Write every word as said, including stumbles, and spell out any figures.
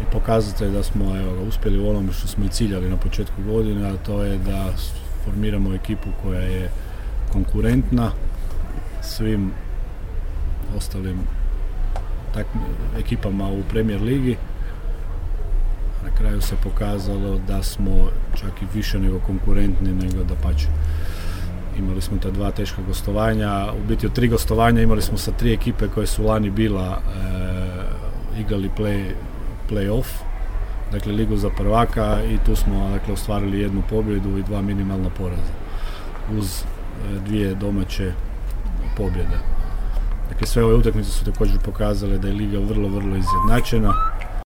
pokazatelj da smo evo, uspjeli u onome što smo i ciljali na početku godine, a to je da formiramo ekipu koja je konkurentna svim ostalim tak, ekipama u Premier ligi. Na kraju se pokazalo da smo čak i više nego konkurentni, nego dapače. Imali smo ta dva teška gostovanja, u biti od tri gostovanja imali smo sa tri ekipe koje su lani bila e, igrali play, play-off, dakle ligu za prvaka, i tu smo dakle, ostvarili jednu pobjedu i dva minimalna poraza uz e, dvije domaće pobjede. Dakle, sve ove utakmice su također pokazale da je liga vrlo, vrlo izjednačena.